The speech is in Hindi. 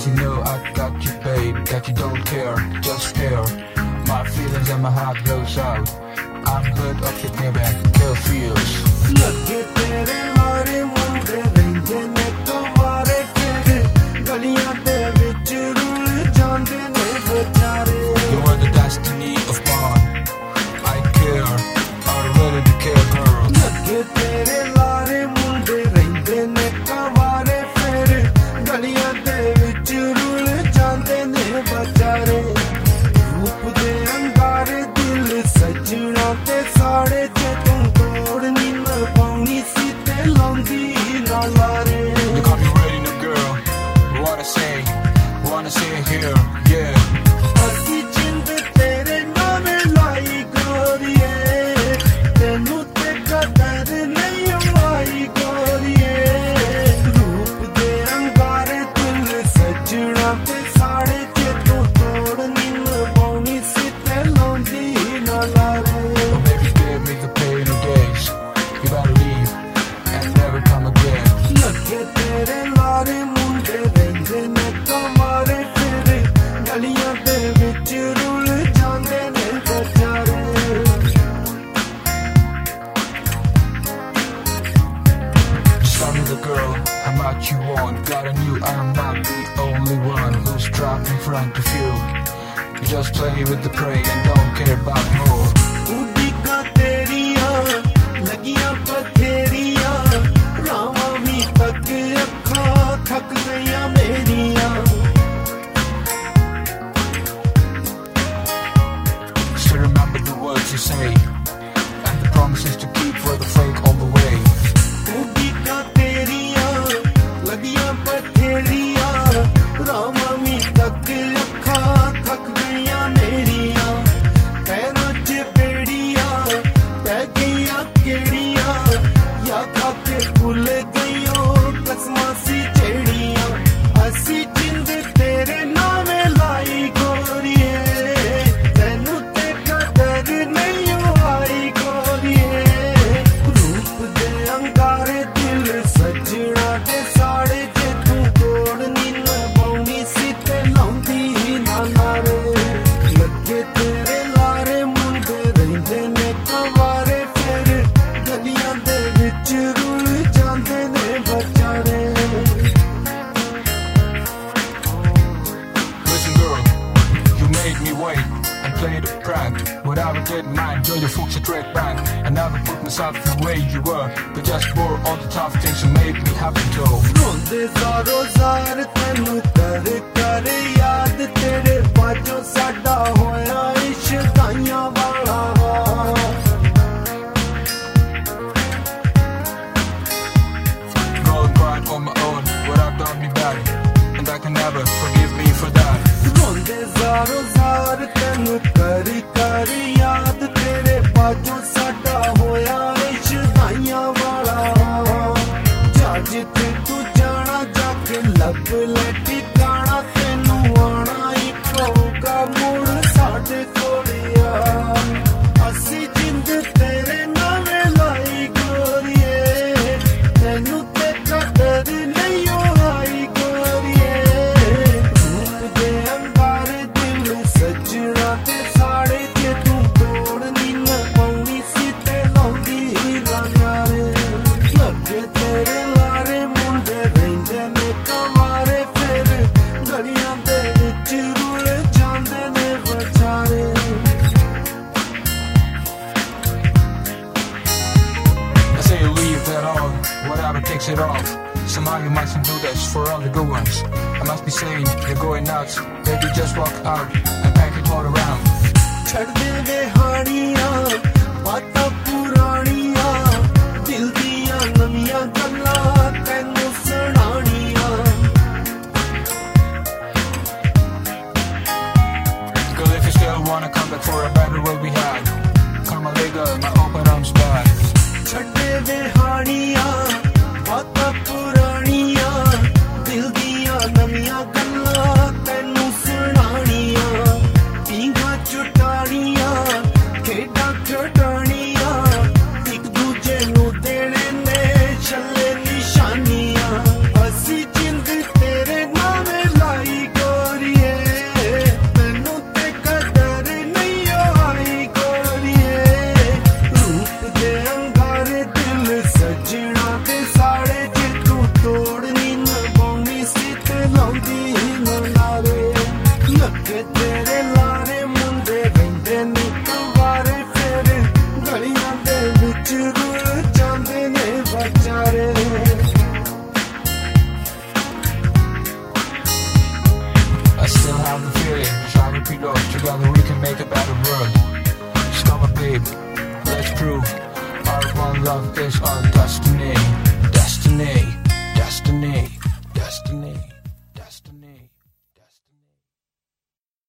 'cause you know I got you, babe. That you don't care, just care. My feelings and my heart goes out. I'm good up to give back, kill feels. लगे तेरे मारे मुंडे रहंदे ने कवारे तेरे गलियां दे विच रुल जांदे ने बेचारे. You are the destiny of mine. I care, I really do care, girl. लगे तेरे लारे मुंडे रहंदे ने कवारे तेरे गलियां दे विच रुल जांदे ने बेचारे. रूप दे अंगारे दिल सजना ते साड़े ते तू तोड़नी न पाउनी सी ते लौंदी ना लारे. You got me ready now, girl. Wanna say here, yeah. असी जिंद तेरे नामे लाई गोरिए तेनू ते कदर नहीं आई गोरिए. रूप दे अंगारे दिल सजना ते साड़े ते तू तोड़नी न पाउनी सी ते लौंदी ना लारे. Oh, baby, give me the pain of days. You better leave and never come again. लगे तेरे लारे मुंडे रहंदे ने कवारे तेरे गलियां दे विच रुल जांदे ने बेचारे. Just tell me the girl, how much you want. Got a new, I'm not the only one who's trapped in front of you. You just play with the prey and don't care about more. उड़ीका तेरियां लगियां बथेरियां रावां भी तक अखां थक गईयां मेरियां. Still remember the words you say and the promises to keep for the fake all the way. उड़ीका तेरियां लगियां बथेरियां रावां भी तक अखां थक गईयां मेरियां. पैरां च बेड़ियां पै गईयां केड़ियां या खाके भुल गईयो कसमां सी जेड़ियां. असी जिंद तेरे नामे लाई गोरिए तैनू ते कदर नहीं आई गोरिए. रूप दे अंगारे दिल सजना ते साड़े जे तू तोड़नी न पाउनी सी ते लौंदी ना लारे. लगे तेरे लारे मुंडे रहंदे ने कवारे फेर गलियां दे विच रुल जांदे ने बेचारे. Listen, girl, you made me wait and played a prank. But I didn't mind, girl, you fucked straight back. I never put myself the way you were, but just for all the tough things you made me happy to. रोंदे ज़ारो ज़ार तैनू कर कर याद तेरे बाजों साडा होया इश्काइयां वाला. Go and cry on my own, what I've done me bad, and I can never forgive me for that. रोंदे ज़ारो ज़ार तैनू कर कर याद तेरे बाजों साडा होया इश्काइयां वाला. जा जिथे तू जाना जाके लब ले ठिकाना तैनू आना ही पऊगा मुड़ साडे कोलिया. असी जिंद तेरे नामे लाई गोरिए तैनू ते कदर नहीं आई गोरिए. रूप दे अंगारे दिल सजना ते साड़े जे तू तोड़नी न पाउनी सी ते लौंदी ना लारे. लगे तेरे लारे मुंडे रहंदे ने कवारे फेर गलियां दे विच रुल जांदे ने बेचारे. I say you leave that on, whatever takes it off. Somehow you mustn't do this for all the good ones. I must be saying you're going nuts, baby, just walk out and pack it all around. छड़ दे वे हानियां बातां पुरानियां दिल दियां नवियां गल्लां तैनू सुनानियां. Girl, if you still wanna come back for a better world we had, come on, let go, my open arms wide. छड़ दे वे हानियां बातां पुरानियां